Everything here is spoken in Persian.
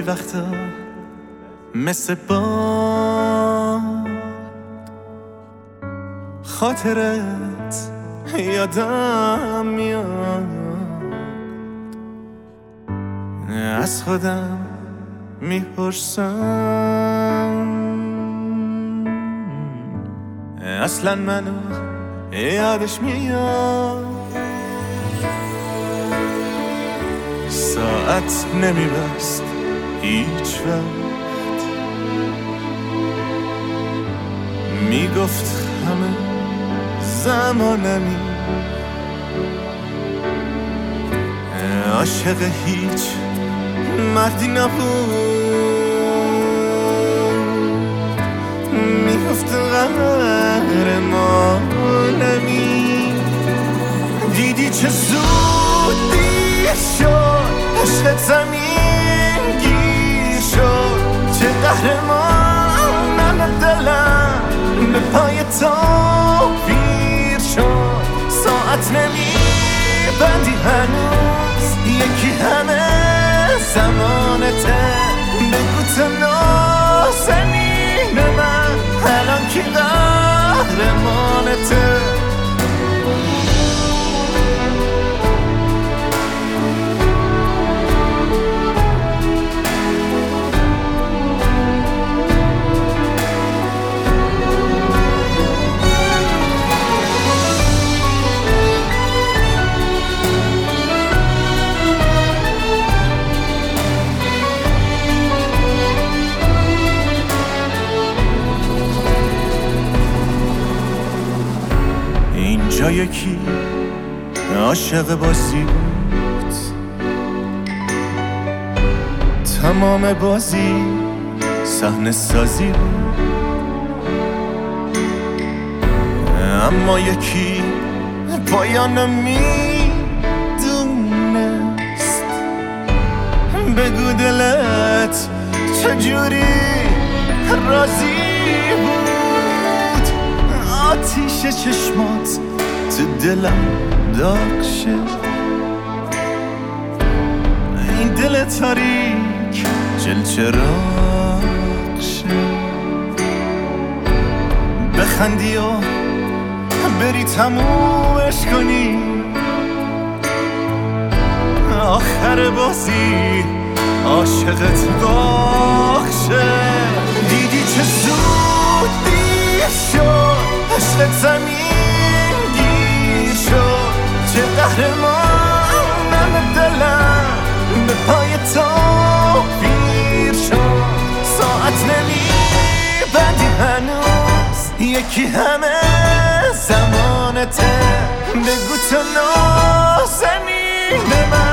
وقتا مثل با خاطرت یادم میاد، از خودم میپرسم اصلا منو یادش میاد. ساعت نمیبست هیچ وقت، میگفت همه زمانمی، عاشق هیچ مردی نبود، میگفت قهرمانمی. دیدی چه زود دیر شد، عشقت زمین گیر شد، چه قهرمانم دلم به پای تو پیر شد. ساعت نمیبندی هنوز، یکی همه زمانته، بگو تو نازنین من الان کی قهرمانته. اینجا یکی عاشق بازی بود، تمام بازی صحنه سازی بود، اما یکی پایان میدونست. بگو دلت چجوری راضی بود، آتیش چشمات تو دلم داغ شه، این دل تاریک جل چراغ شه. بخندی و بری تمومش کنی، آخر بازی عاشقت داغ شه. دیدی چه زود دیر شد، عشقت زمین گیر شد، چه قهرمانم دلم به پای تو پیر شد. ساعت نمیبندی هنوز، یکی همه زمانته، بگو تو نازنین من